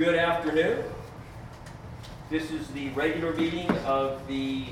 Good afternoon. This is the regular meeting of the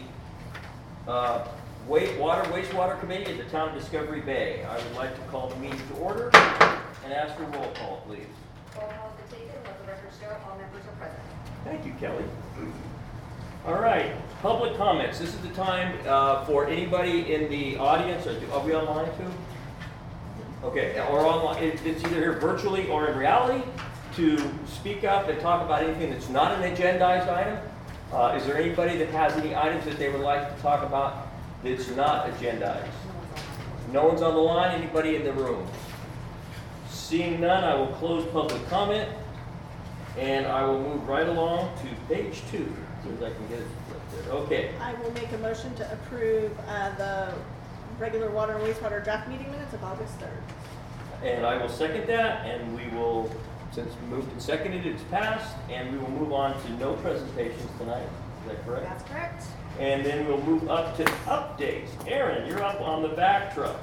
Wastewater Committee at the Town of Discovery Bay. I would like to call the meeting to order and ask for roll call, please. Roll call has been taken. Let the record show all members are present. Thank you, Kelly. All right, public comments. This is the time for anybody in the audience. Are we online too? Okay, or online. It's either here virtually or in reality to speak up and talk about anything that's not an agendized item. Is there anybody that has any items that they would like to talk about that's not agendized? No one's on the line. Anybody in the room? Seeing none, I will close public comment, and I will move right along to page 2. As soon as I can get it flipped there. Okay. I will make a motion to approve the regular water and wastewater draft meeting minutes of August 3rd. And I will second that, and we will, since moved and seconded, it's passed, and we will move on to no presentations tonight. Is that correct? That's correct. And then we'll move up to updates. Aaron, you're up on the back truck.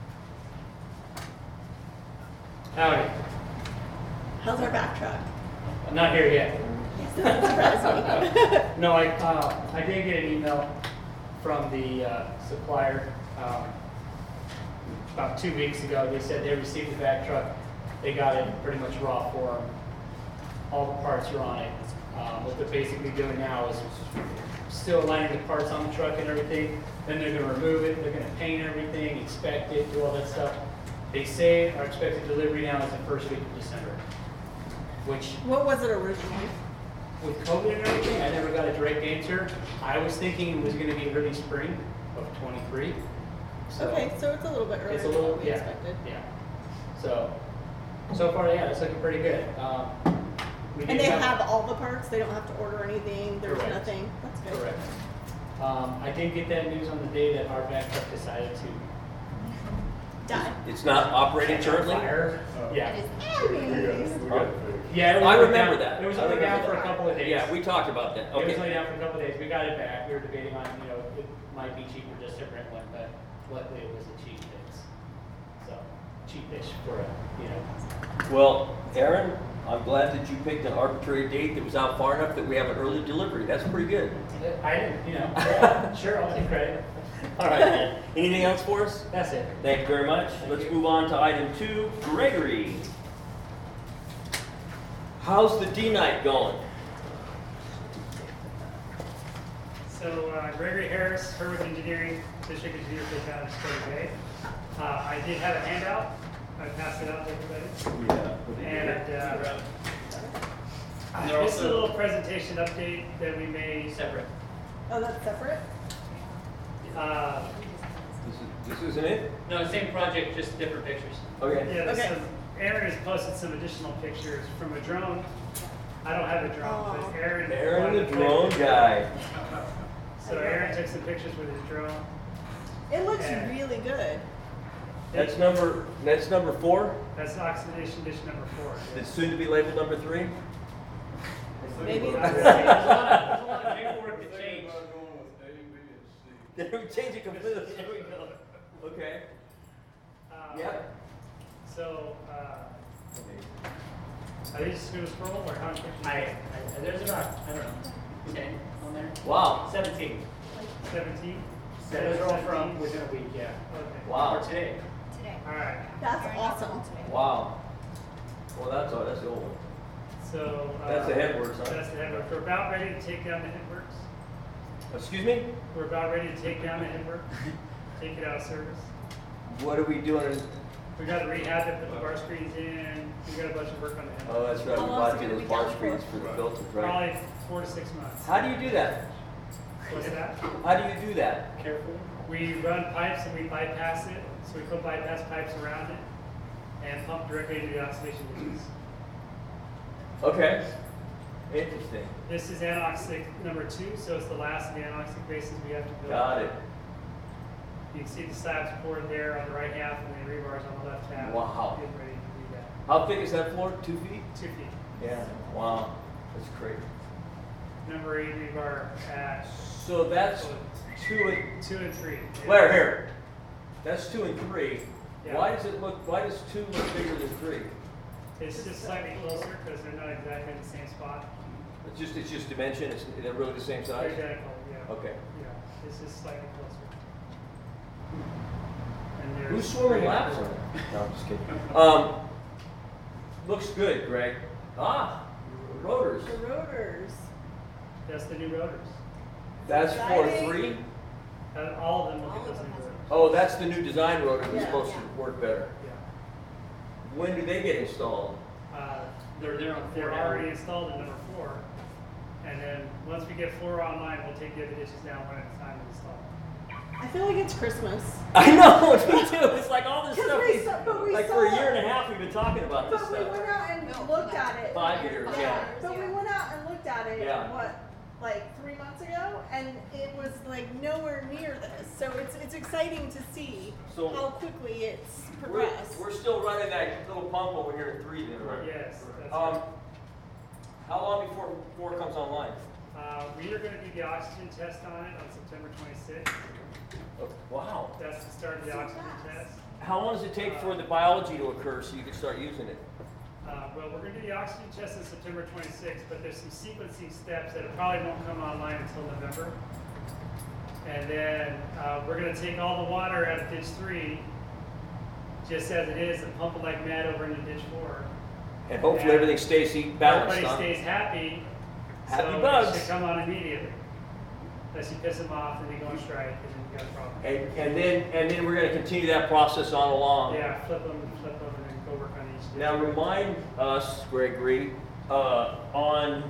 Howdy. How's our back truck? I'm not here yet. Surprise me. No, I did get an email from the supplier about 2 weeks ago. They said they received the back truck. They got it pretty much raw form. All the parts are on it. What they're basically doing now is still aligning the parts on the truck and everything. Then they're going to remove it. They're going to paint everything, inspect it, do all that stuff. They say our expected delivery now is the first week of December, which What was it originally? with COVID and everything, I never got a direct answer. I was thinking it was going to be early spring of 23. So Okay, so it's a little bit earlier it's a than little, what we yeah, expected. yeah. So far, yeah, it's looking pretty good. We And did they have all the parts? They don't have to order anything? There's Correct. nothing? That's good. Correct. I did get that news on the day that our back truck decided to Die. It's not operating catch on currently? fire. Yeah. It is Yeah, it was I only remember down- that. It was I only down remember for a that. couple of days. Yeah, we talked about that. It was Okay. only down for a couple of days. We got it back. We were debating on, it might be cheaper just to rent one, but luckily it was a cheap fix. So, cheapish for a, Well, Aaron, I'm glad that you picked an arbitrary date that was out far enough that we have an early delivery. That's pretty good. I didn't, yeah, sure, I'll take credit. All right, man. Anything else for us? That's it. Thank you very much. Let's move on to item 2, Gregory. How's the D-night going? So Gregory Harris, Herwick Engineering, District Engineer for the Town of Discovery Bay. I did have a handout. I passed it out to everybody. Yeah. And this is a little presentation update that we made. Separate. Oh, that's separate? This isn't it? No, same project, just different pictures. Okay. Yeah, Okay. Aaron has posted some additional pictures from a drone. I don't have a drone, but Aaron. Aaron wanted the to drone take- guy. So Aaron took some pictures with his drone. It looks Yeah. really good. That's number 4. That's oxidation dish number 4. It's soon to be labeled number 3. Maybe There's a lot of paperwork to change. Did we change it completely? There we go. Okay. Yep. So, are these just gonna scroll or how many pictures? There's about, I don't know, 10 on there? Wow. 17. 17? Those are all from within a week, yeah. Okay. Wow. Or today. Today. All right. That's Aaron awesome. got one today. Wow. Well, that's the old one. So. That's the headworks, huh? That's the headworks. We're about ready to take down the headworks. Excuse me? We're about ready to take down the headworks, take it out of service. What are we doing? We got to rehab it, put the bar screens in. We got a bunch of work on the headworks. Oh, that's right. We How long is bought it you gonna those be bar down screens for? for the filters, right? Probably 4 to 6 months. How do you do that? What's that? How do you do that? Careful. We run pipes and we bypass it. So we put bypass pipes around it and pump directly into the oxidation dishes. Okay. Interesting. This is anoxic number 2, so it's the last of the anoxic bases we have to build. Got it. You can see the slabs poured there on the right half and the rebars on the left half. Wow. Getting ready to do that. How thick is that floor? 2 feet? 2 feet. Yeah. Wow. That's crazy. Number 8 rebar at So that's 2 and 2 and 3. Blair here. That's 2 and 3. Yeah. Why does 2 look bigger than 3? It's just slightly closer because they're not exactly in the same spot. It's just dimension, they're really the same They're size? identical, yeah. Okay. Yeah, it's just slightly closer. And there's Who's swimming three laps or on four. it? No, I'm just kidding. Looks good, Greg. Rotors. The rotors. That's the new rotors. That's for Exciting. 3? All of them will All get of those them new has- rotors. Oh, that's the new design rotor that's Yeah. supposed to work better. Yeah. When do they get installed? They're already installed in number 4. And then, once we get 4 online, we'll take the other ditches down one at a time and install. I feel like it's Christmas. I know, me too. It's like all this 'Cause stuff. but we Like saw for a it. year and a half, we've been talking about this But we stuff. went out and No, looked at it. 5 years, yeah. But we went out and looked at it, Yeah. what, like 3 months ago? And it was like nowhere near this. So it's exciting to see So- how quickly it's We're progressed. still running that little pump over here at 3 then, right? Yes, that's right. How long before 4 comes online? We are gonna do the oxygen test on it on September 26th. Oh, wow. That's the start of the So oxygen fast. test. How long does it take for the biology to occur so you can start using it? Well, we're gonna do the oxygen test on September 26th, but there's some sequencing steps that probably won't come online until November. And then, we're gonna take all the water out of ditch 3, just as it is, and pump it like mad over into ditch 4. And hopefully everything stays balanced, Everybody huh? stays happy. Happy so bugs. It should come on immediately. Unless you piss them off and they go on strike, and then you got a problem. And then we're gonna continue that process on along. Yeah, flip them, and then go work on each ditch. Now remind us, Gregory, are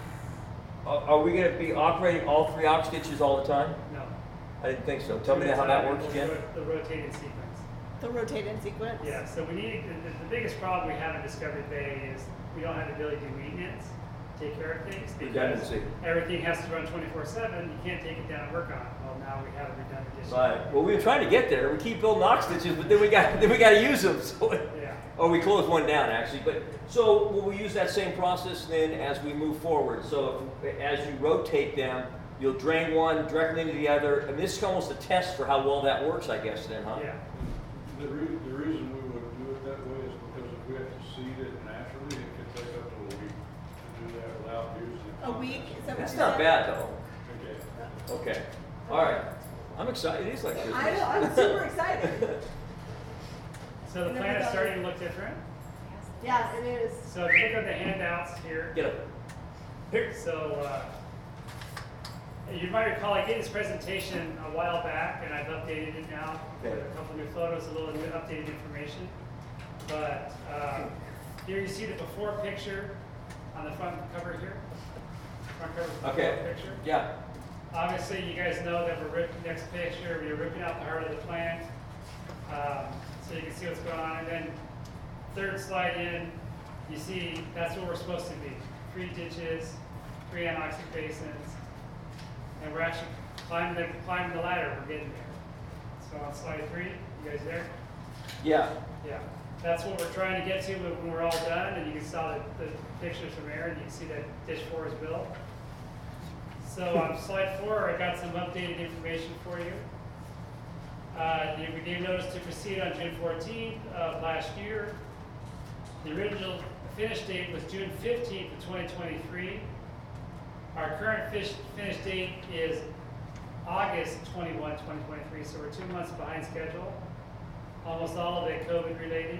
we gonna be operating all 3 ox ditches all the time? No. I didn't think so. Tell me how that works again. The rotating sequence. The rotating sequence. Yeah, so we need, the biggest problem we have in Discovery Bay is we don't have the ability to do maintenance, take care of things. because Redundancy. Everything has to run 24/7, you can't take it down and work on it. Well, now we have a redundant issue. Right. Well, we were trying to get there. We keep building ox ditches, but then we got to use them. So, Yeah, or we closed one down actually. But so will we use that same process then as we move forward? So as you rotate them, you'll drain one directly into the other. And this is almost a test for how well that works, I guess. Then, huh? yeah. The reason we would do it that way is because if we have to seed it naturally, it could take up to a week to do that without using it. A week? Is that what That's you not said? bad though. Okay. Okay. All right. I'm excited. It is like Christmas. I know, I'm super excited. So the Never plan is done starting it. to look different. Yeah, it is. So if you look at the handouts here. Get up. Here. So, you might recall I gave this presentation a while back, and I've updated it now with a couple new photos, a little new updated information. But here you see the before picture on the front cover here. Front cover before Okay. picture. Yeah. Obviously, you guys know that we're ripping, next picture, we're ripping out the heart of the plant. So you can see what's going on. And then third slide in, you see that's what we're supposed to be. 3 ditches, 3 anoxic basins. And we're actually climbing the ladder, we're getting there. So on slide 3, you guys there? Yeah. Yeah. That's what we're trying to get to when we're all done, and you can saw the pictures from Aaron, you can see that ditch 4 is built. So on slide 4, I got some updated information for you. We gave notice to proceed on June 14th of last year. The original finish date was June 15th of 2023. Our current finish date is August 21, 2023, so we're 2 months behind schedule. Almost all of it COVID related.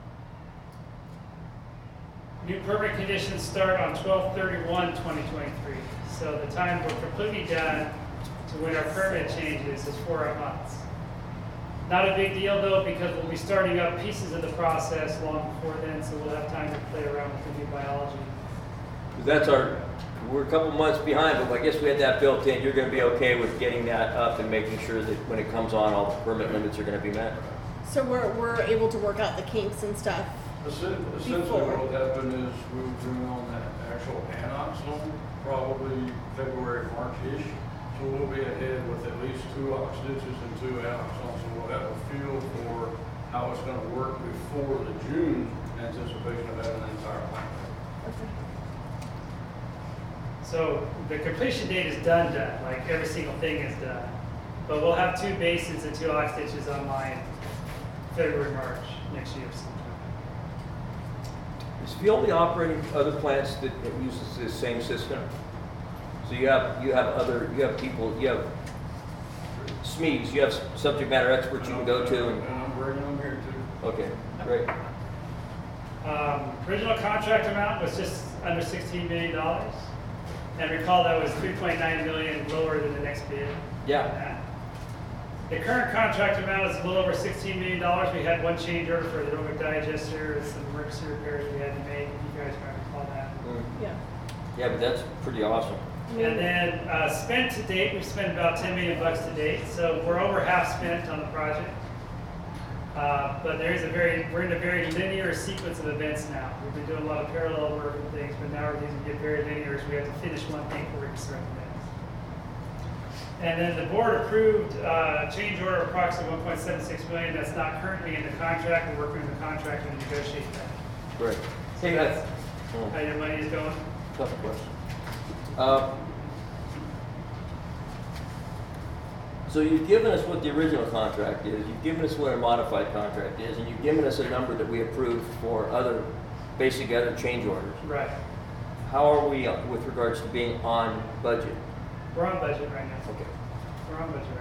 New permit conditions start on 12/31/2023. So the time we're completely done to when our permit changes is 4 months. Not a big deal though, because we'll be starting up pieces of the process long before then, so we'll have time to play around with the new biology. We're a couple months behind, but I guess we had that built in. You're going to be okay with getting that up and making sure that when it comes on, all the permit limits are going to be met. So we're able to work out the kinks and stuff. Essentially, what will happen is we'll bring on that actual anox zone, probably February, March-ish. So we'll be ahead with at least 2 ox ditches and 2 anox zones, and we'll have a feel for how it's gonna work before the June anticipation of having an entire plant. So the completion date is done, like every single thing is done. But we'll have 2 basins and 2 ox ditches online February, March next year sometime. Is Veolia operating other plants that uses this same system? So you have people, you have SMEs, you have subject matter experts you can go to and, And I'm bringing them here too. okay, great. Original contract amount was just under $16 million. And recall that was 3.9 million lower than the next bid. Yeah, The current contract amount is a little over $16 million. We had one change order for the aerobic digester and some emergency repairs we had to make, if you guys might recall that. Yeah. yeah, but that's pretty awesome. And then spent to date, we've spent about $10 million to date, so we're over half spent on the project. But we're in a very linear sequence of events now. We've been doing a lot of parallel work and things, but now we're going to get very linear as we have to finish one thing before we can start the next. And then the board approved change order of approximately $1.76 million. That's not currently in the contract. We're working with the contractor to negotiate that. Great. So that's how your money is going. Tough question. So you've given us what the original contract is, you've given us what a modified contract is, and you've given us a number that we approved for other change orders. Right. How are we with regards to being on budget? We're on budget right now. Okay. We're on budget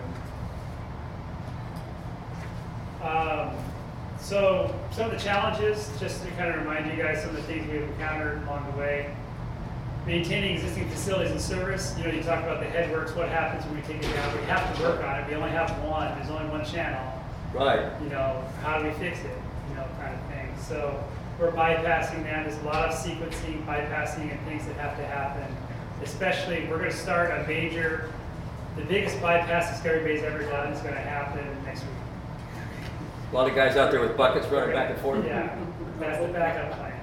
right now. So some of the challenges, just to kind of remind you guys, some of the things we've encountered along the way. Maintaining existing facilities and service. You know, you talk about the headworks, what happens when we take it down. We have to work on it. We only have one. There's only one channel. Right. You know, how do we fix it? You know, kind of thing. So we're bypassing that. There's a lot of sequencing, bypassing, and things that have to happen. Especially, we're going to start the biggest bypass Discovery Bay's ever done is going to happen next week. A lot of guys out there with buckets running back and forth. Yeah, that's the backup plan.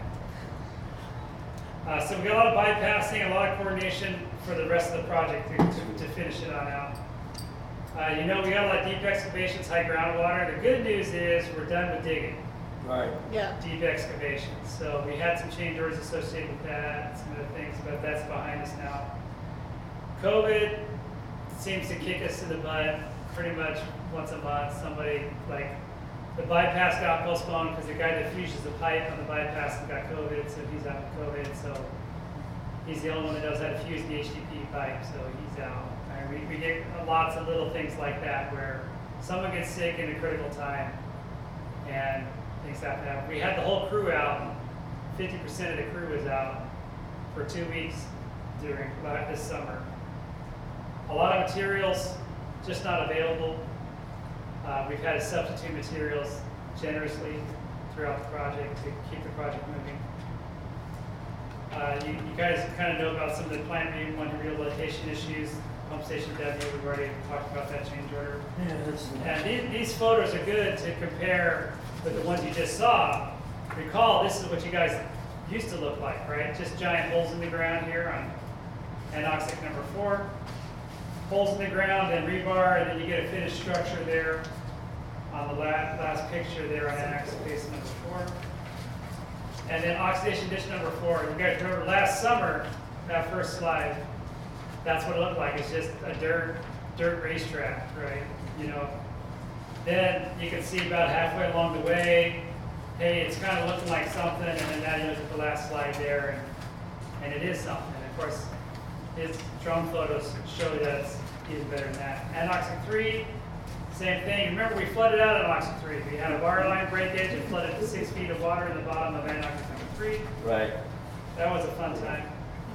So we got a lot of bypassing, a lot of coordination for the rest of the project to finish it on out. You know, we got a lot of deep excavations, high groundwater. The good news is we're done with digging. Right. Yeah. Deep excavations. So we had some change orders associated with that, some other things, but that's behind us now. COVID seems to kick us to the butt pretty much once a month. Somebody, like, the bypass got postponed because the guy that fuses the pipe on the bypass got COVID, so he's out with COVID. So he's the only one that knows how to fuse the HDPE pipe, so he's out. And we get lots of little things like that where someone gets sick in a critical time and things have to happen. We had the whole crew out. 50% of the crew was out for 2 weeks during this summer. A lot of materials just not available. We've had to substitute materials generously throughout the project to keep the project moving. You guys kind of know about some of the plant rehabilitation issues. Pump station W, we've already talked about that change order. Yeah, And these photos are good to compare with the ones you just saw. Recall, this is what you guys used to look like, right? Just giant holes in the ground here on anoxic number 4. Holes in the ground and rebar, and then you get a finished structure there on the last picture there on anoxic base number 4. And then oxidation dish number 4. You guys remember last summer, that first slide, that's what it looked like. It's just a dirt racetrack, right? You know. Then you can see about halfway along the way, hey, it's kind of looking like something, and then now you look at the last slide there, and it is something. And of course, his drone photos show that it's even better than that. Anoxic 3, same thing. Remember, we flooded out Anoxic 3. We had a bar line breakage and flooded to 6 feet of water in the bottom of Anoxic number 3. Right. That was a fun time.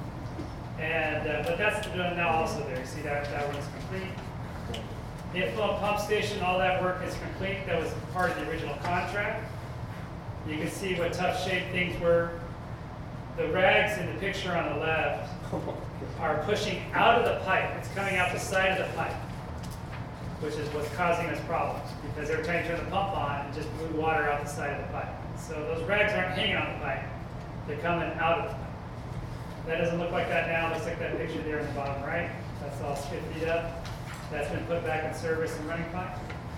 And but that's done now also there. See that one's complete. The inflow pump station, all that work is complete. That was part of the original contract. You can see what tough shape things were. The rags in the picture on the left are pushing out of the pipe. It's coming out the side of the pipe, which is what's causing us problems because they were trying to turn the pump on and just blew water out the side of the pipe. So those rags aren't hanging on the pipe. They're coming out of the pipe. That doesn't look like that now. It looks like that picture there in the bottom right. That's all 50 feet up. That's been put back in service and running fine.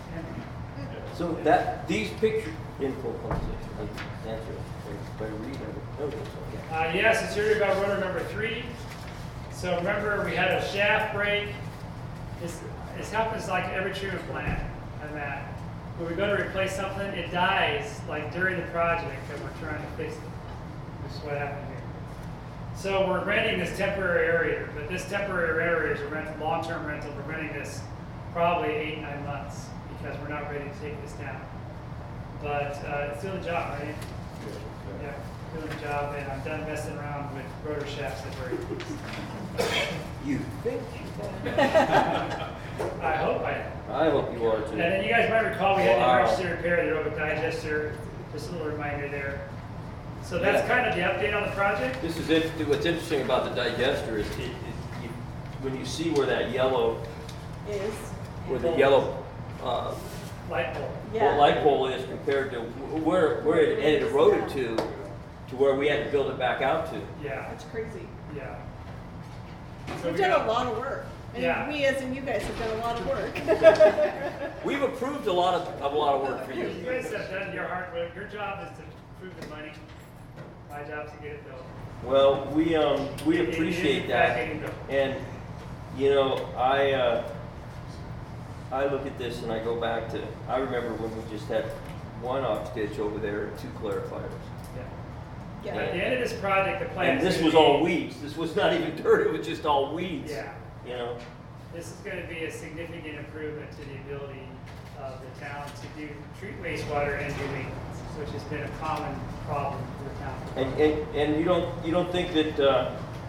So these pictures, info conversation, answer, if I read, I would know this, okay. Yes, it's here about rotor number 3. So remember, we had a shaft break. This happens like every treatment plant and that. When we go to replace something, it dies like during the project and we're trying to fix it. This is what happened here. So we're renting this temporary area, but this temporary area is a long-term rental. We're renting this probably 8-9 months because we're not ready to take this down. But it's doing the job, right? Yeah, doing the job, and I'm done messing around with rotor shafts that break. You think you I hope I am. I hope you are too. And then you guys might recall we had the Wow. emergency repair, the robot digester, just a little reminder there. So that's kind of the update on the project. This is it. What's interesting about the digester is when you see where that yellow, Is, where the yellow Light bulb. yeah. light pole is compared to where it eroded to where we had to build it back out to. Yeah, That's crazy. yeah. So We've we done got- a lot of work. And Yeah. we, as in you guys, have done a lot of work. We've approved a lot of work for You you. guys have done your hard work. Your job is to prove the money. My job is to get it built. Well, we It is appreciate in that, fact getting built. and you know, I look at this and I go back to, I remember when we just had one ox ditch over there and 2 clarifiers. Yeah. Yeah. At the end of this project, the plan And is this gonna was be- all weeds. This was not even dirt, it was just all weeds. Yeah. You know? This is going to be a significant improvement to the ability of the town to treat wastewater and do maintenance, which has been a common problem for the town. And you don't think that,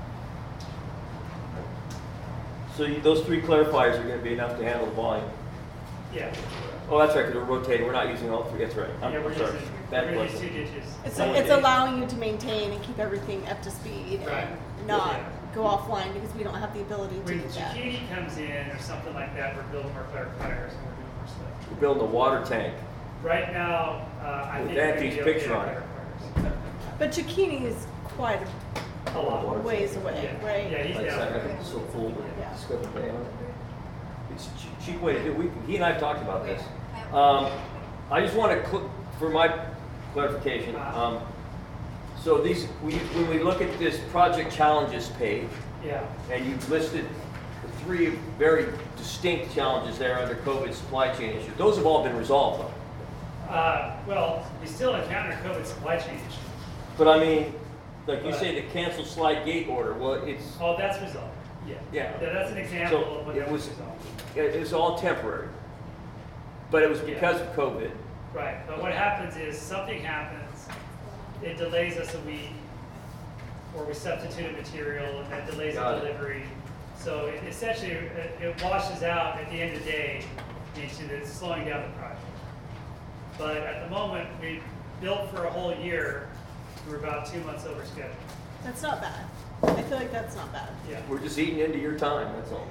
those 3 clarifiers are gonna be enough to handle the volume? Yeah. Oh, that's right, because we're rotating, we're not using all 3, that's right. Yeah, we're I'm sorry. using, we're Bad going to use question. 2 ditches. It's, Someone it's did. allowing you to maintain and keep everything up to speed Right. and not Yeah. go offline because we don't have the ability to When do that. zucchini comes in or something like that, we're building more clarifiers and we're doing more stuff. We're building a water tank. Right now, I With think we're Anthony's gonna be okay picture on it. with clarifiers. But Zucchini is quite A lot. a ways away, Yeah. right? Yeah, he's Like down I said, there. it's so full with Yeah. Discover Bay on it. It's a cheap way to do it. He and I have talked about this. I just want to, for my clarification, so when we look at this project challenges page, Yeah. and you've listed the 3 very distinct challenges there under COVID supply chain issues, those have all been resolved though. Well, we still encounter COVID supply chain issues. But I mean, like you say, the cancel slide gate order, well, it's, Oh, that's resolved. Yeah. Yeah. That's an example So of what it that was- was resolved. it's all temporary. But it was because of COVID. Right, but what happens is something happens, it delays us a week, or we substitute a material and that delays Got the it. delivery. So essentially, it washes out at the end of the day into the slowing down the project. But at the moment, we built for a whole year, we're about 2 months over schedule. That's not bad. I feel like that's not bad. Yeah. We're just eating into your time, that's all.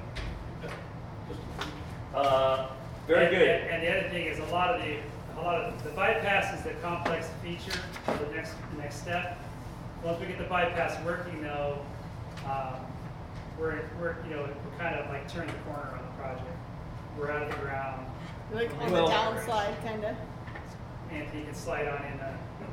Very And- good. And the other thing is a lot of the bypass is the complex feature of the next step. Once we get the bypass working though, we're kind of like turning the corner on the project. We're out of the ground. Like on Well- the downside, kind of. Anthony can slide on in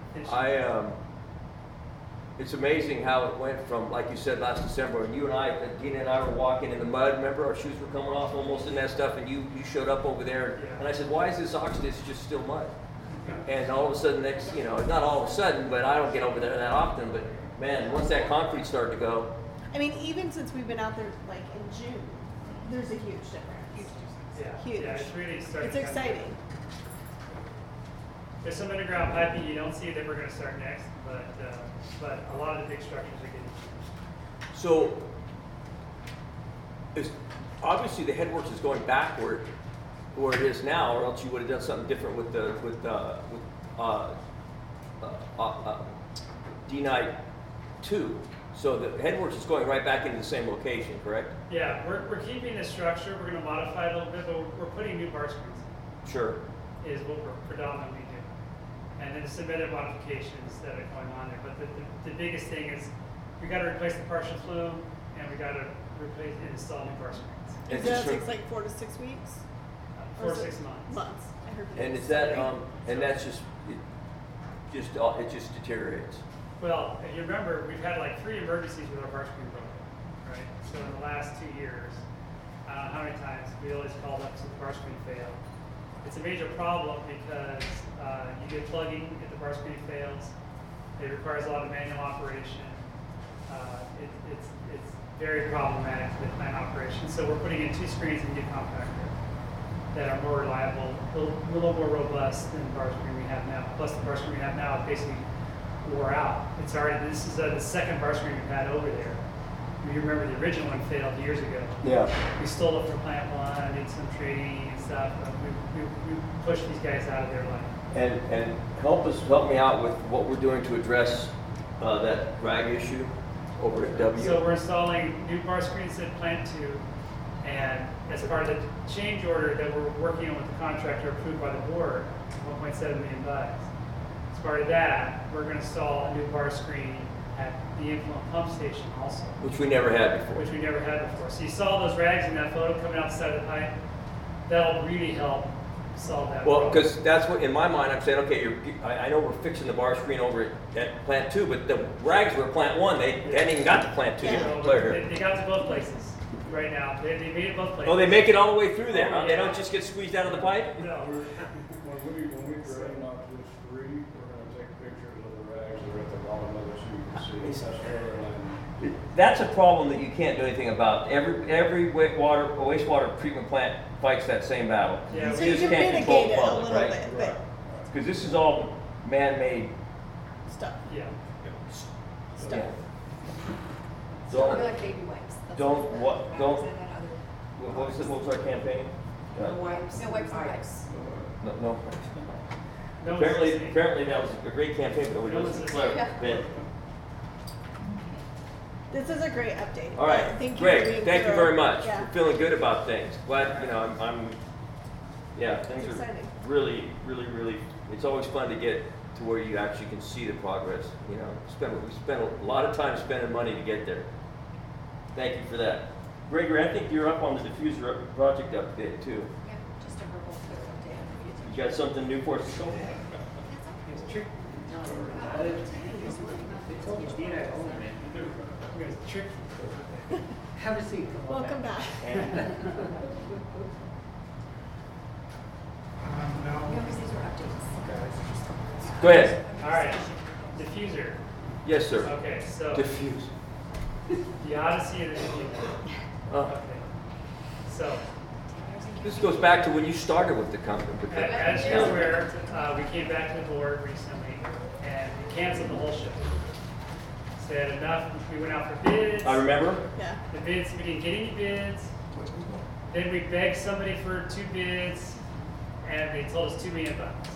It's amazing how it went from, like you said last December, and you and I, Dina and I were walking in the mud, remember, our shoes were coming off almost in that stuff, and you showed up over there, Yeah. and I said, why is this ox ditch just still mud? And all of a sudden, not all of a sudden, but I don't get over there that often, but man, once that concrete started to go, I mean, even since we've been out there like in June, there's a huge difference. Huge. Yeah, it's really starting. It's to come exciting. There's some underground piping you don't see that we're going to start next, but a lot of the big structures are getting. so, obviously the headworks is going backward where it is now, or else you would have done something different with D-Night 2. So the headworks is going right back into the same location, correct? Yeah, we're keeping the structure. We're going to modify it a little bit, but we're putting new bar screens in. Sure. Is what we're predominantly doing. And then some other modifications that are going on there. But the biggest thing is we got to replace the partial flume and we got to replace and install new bar screens. And So that just- takes like 4 to 6 weeks. 4 Or to is it 6 months. Months. I heard. And weeks. is that, Sorry. and that's just, it just deteriorates. Well, if you remember, we've had like 3 emergencies with our bar screen broken, right? So in the last 2 years, I don't know how many times we always called up to the bar screen fail. It's a major problem because you get plugging if the bar screen fails. It requires a lot of manual operation. It's very problematic for the plant operation. So we're putting in 2 screens in new compactor that are more reliable, a little more robust than the bar screen we have now. Plus the bar screen we have now basically wore out. This is the second bar screen we've had over there. You remember the original one failed years ago. Yeah. We stole it from plant 1, did some training and stuff. But we pushed these guys out of their line. And help me out with what we're doing to address that drag issue over at W. So we're installing new bar screens at plant 2, and as part of the change order that we're working on with the contractor approved by the board, $1.7 million. As part of that, we're going to install a new bar screen at the influent pump station also, Which we never had before. which we never had before. So you saw those rags in that photo coming out the side of the pipe. That'll really help solve that Well, problem. because that's what, in my mind, I'm saying, okay, I know we're fixing the bar screen over at plant 2, but the rags were at plant 1. They hadn't even got to plant 2 Yeah. yet. So Clear here. they got to both places right now. They made it both places. Oh, they make it all the way through there, huh? They don't just get squeezed out of the pipe? No. When we drain off this 3, we're gonna take pictures of the rags that are at the bottom of it so you can see. That's where they're landing. That's a problem that you can't do anything about. Every wastewater treatment plant fights that same battle. Yeah, So we you just can can't control mitigate it a public, little right? bit, but Because this is all man-made stuff. Yeah. Stuff. Yeah. Probably Don't, like baby wipes. That's don't what the what- rags don't- and then other- what was our campaign? No wipes and wipes. No. No one's Apparently, listening. apparently that was a great campaign, but we No don't one's clever. listening. Ben. This is a great update. All right, Thank you for great. being Thank you thorough. very much. Yeah. We're feeling good about things. Glad, yeah, things It's are exciting. really, it's always fun to get to where you actually can see the progress, we spend a lot of time spending money to get there. Thank you for that. Gregory, I think you're up on the diffuser project update too. Yeah, just a verbal clear update on the future. You got something new for us? It's tricky. They told me being at home, man. It's tricky. Have a seat. Come on Welcome back. Yeah, because these were updates. Go ahead. All right, diffuser. Yes, sir. Okay, so Diffuse. the odyssey of the diffuser. Oh, Okay, so this goes back to when you started with the company. as you're aware, we came back to the board recently and we canceled the whole show. Said enough. We went out for bids. I remember. Yeah. The bids, we didn't get any bids. Then we begged somebody for 2 bids, and they told us $2 million.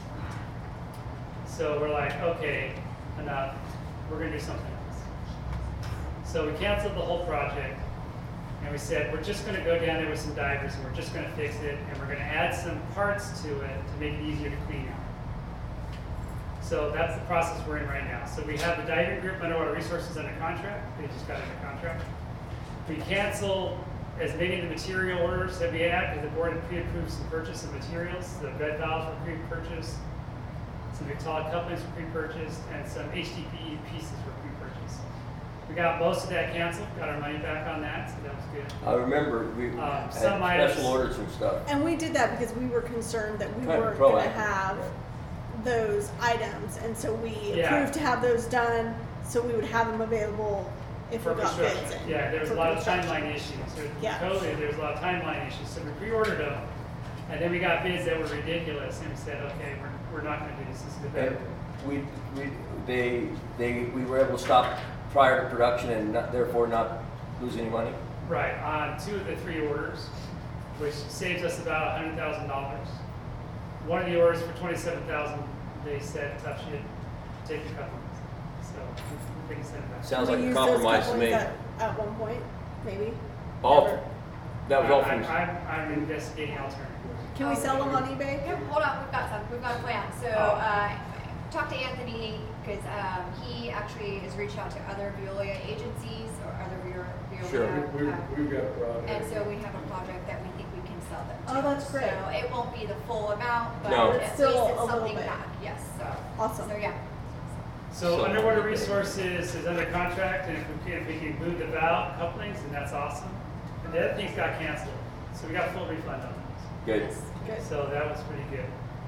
So we're like, okay, enough. We're gonna do something else. So we canceled the whole project, and we said we're just gonna go down there with some divers, and we're just gonna fix it, and we're gonna add some parts to it to make it easier to clean out. So that's the process we're in right now. So we have the diving group, Underwater Resources, under contract. They just got under contract. We canceled as many of the material orders that we had because the board had pre-approved some purchase of materials. The bed valves were pre-purchased, some Victaulic couplings were pre-purchased, and some HDPE pieces were pre-purchased. We got most of that canceled, got our money back on that, so that was good. I remember we had some items- special ordered some stuff. And we did that because we were concerned that we Kind of weren't going to proactive. have those items, and so we Yeah. approved to have those done, so we would have them available if For we got bids construction, in. yeah, there was a For lot of construction. timeline issues. With Yeah. COVID, there was a lot of timeline issues, so we pre-ordered them, and then we got bids that were ridiculous, and we said, okay, we're not gonna do this, this is the better. And we were able to stop prior to production and therefore not lose any money. Right, on 2 of the 3 orders, which saves us about $100,000. One of the orders for $27,000, they said, tough shit, take your couplings. So we can send it back. Sounds We like a used those compromise to me. couplings At one point, maybe. All, Never. that was all from. I'm investigating alternatives. Can we sell them on eBay? Yeah, hold on, we've got a plan. So, talk to Anthony, because he actually has reached out to other Veolia agencies or other Veolia. Sure. We've got a project. And so we have a project that we think we can sell them to. Oh, that's great. So it won't be the full amount, but No. at It's least still it's a little something bit. back, yes, so. Awesome. So, yeah. So Underwater Resources is under contract, and if we can move the valve couplings, then that's awesome. And the other things got canceled, so we got full refund on those. Good. Yes. Good. So that was pretty good.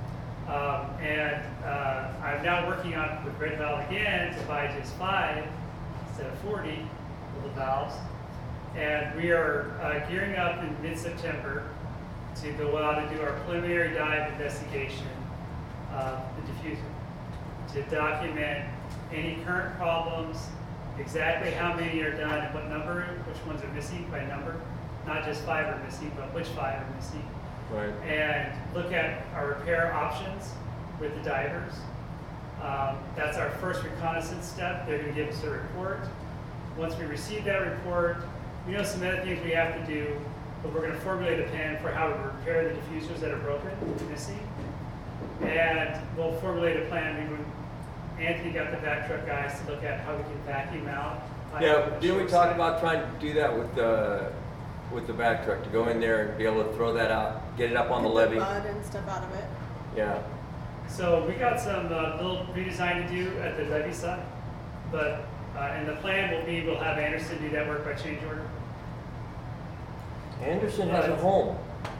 I'm now working on with Red Valve again to buy just 5 instead of 40 of the valves. And we are gearing up in mid-September to go out and do our preliminary dive investigation of the diffuser to document any current problems, exactly how many are done and what number, which ones are missing by number, not just 5 are missing, but which 5 are missing. Right. And look at our repair options with the divers. That's our first reconnaissance step. They're going to give us a report. Once we receive that report, we know some other things we have to do, but we're going to formulate a plan for how to repair the diffusers that are broken, missing. And we'll formulate a plan. Anthony got the back truck guys to look at how we can vacuum out. Yeah, didn't we talk about trying to do that with the back truck, to go in there and be able to throw that out, get it up on the Get levee? mud and stuff out of it. Yeah. So we got some little redesign to do at the levee side, but and the plan will be we'll have Anderson do that work by change order. Anderson has a home.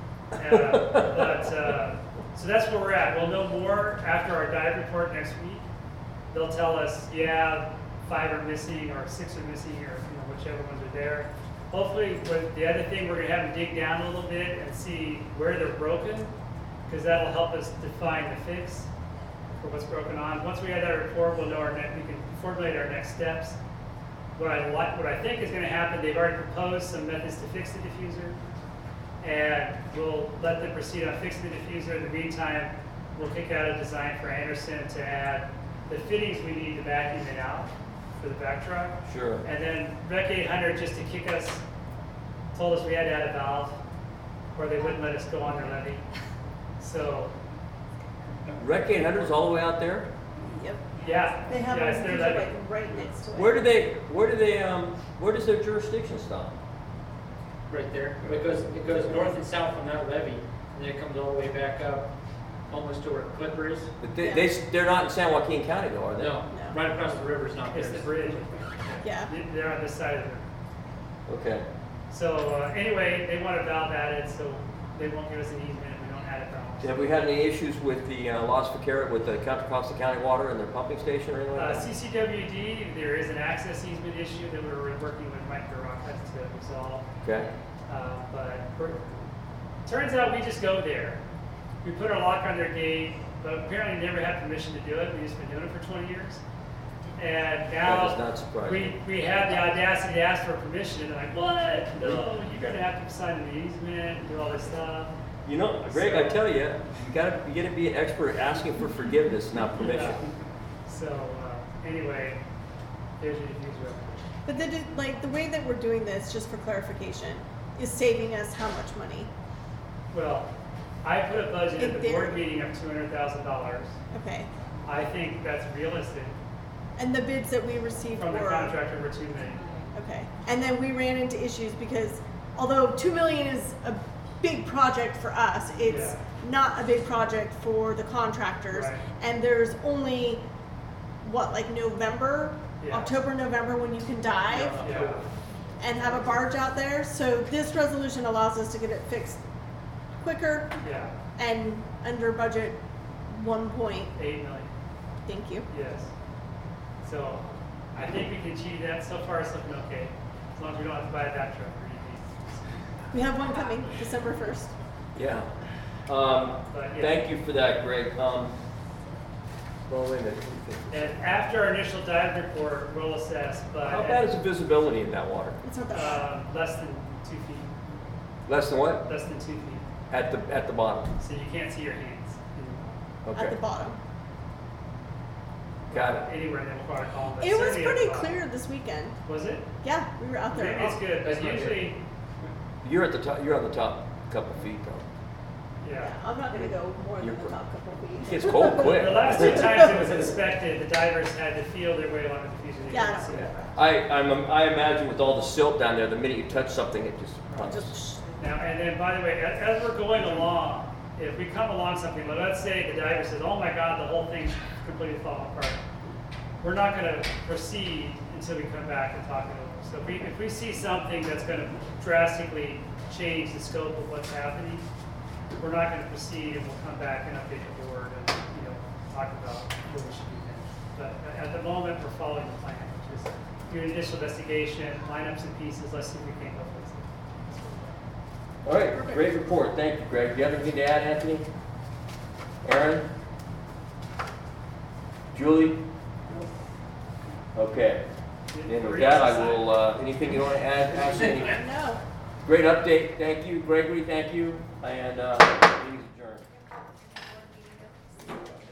So that's where we're at. We'll know more after our dive report next week. They'll tell us, yeah, 5 are missing or 6 are missing, or whichever ones are there. Hopefully, with the other thing, we're gonna have them dig down a little bit and see where they're broken, because that'll help us define the fix for what's broken on. Once we have that report, we'll know we can formulate our next steps. What I think is gonna happen, they've already proposed some methods to fix the diffuser, and we'll let them proceed on fixing the diffuser. In the meantime, we'll kick out a design for Anderson to add the fittings we need to vacuum it out for the back truck. Sure. And then Rec 800, just to kick us, told us we had to add a valve, or they wouldn't let us go on their levee. So, Rec 800's all the way out there? Yep. yeah. They have yeah, a it's their diffuser levee. like right next to it. Where does their jurisdiction stop? Right there. It goes north and south from that levee, and then it comes all the way back up, almost to where Clipper is. But they're not in San Joaquin County though, are they? No, right across the river is not It's there. the bridge. Yeah. They're on this side of it. Okay. So anyway, they want a valve added, so they won't give us an easement if we don't add a valve. Have we had any issues with the Los Vaqueros, with the Contra Costa County Water and their pumping station or anything like that? CCWD, there is an access easement issue that we're working with Mike Durock to resolve. Okay. Turns out we just go there. We put our lock on their gate, but apparently never had permission to do it. We've just been doing it for 20 years. And That is now not surprising. we have the audacity to ask for permission. And like, what? No, you're going to have to sign an easement and do all this stuff. You know, Greg, I tell you, you gotta be an expert at asking for forgiveness, not permission. Yeah. So anyway, there's your diffuser. But the way that we're doing this, just for clarification, is saving us how much money? Well, I put a budget In at the board theory. meeting of $200,000. Okay. I think that's realistic. And the bids that we received From the were contractor were $2 million. okay. And then we ran into issues because although $2 million is a big project for us, it's Yeah. not a big project for the contractors. Right. And there's only November, Yeah. October, November when you can dive Yeah. and have a barge out there. So this resolution allows us to get it fixed quicker Yeah. and under budget 1 point. $8 million. Thank you. Yes. So I think we can achieve that. So far, it's looking okay. As long as we don't have to buy a back truck or anything. We have one coming December 1st. Yeah. But, yeah. Thank you for that, Greg. Well, wait a minute. And after our initial dive report, we'll assess, but How bad is the visibility in that water? It's not that bad. less than 2 feet. Less than what? Less than 2 feet. At the bottom. So you can't see your hands At Okay. the bottom. Got it. anywhere in the water column. but It was certainly at pretty the bottom. clear this weekend. Was it? Yeah, we were out there. Maybe it's good, That's but not usually, You're at the top. You're on the top couple feet though. yeah. I'm not gonna go more than You're the top couple feet. It gets cold quick. The last 2 times it was inspected, the divers had to feel their way along the diffuser. They Yeah, couldn't I see know. it. I imagine with all the silt down there, the minute you touch something, it just punches. Just Now, and then, by the way, as we're going along, if we come along something, let's say the diver says, oh my God, the whole thing's completely falling apart. We're not gonna proceed until we come back and talk it over. So if we see something that's gonna drastically change the scope of what's happening, we're not gonna proceed and we'll come back and update the board. And talk about what we should do next. But at the moment, we're following the plan, which is do an initial investigation, line up some pieces, let's see if we can't go fix it. That's what we're doing. All right, great report. Thank you, Greg. Do you have anything to add, Anthony? Aaron? Julie? Okay. And with that, I will, anything you want to add, Ashley? No. Great update. Thank you. Gregory, thank you. And meeting's adjourned.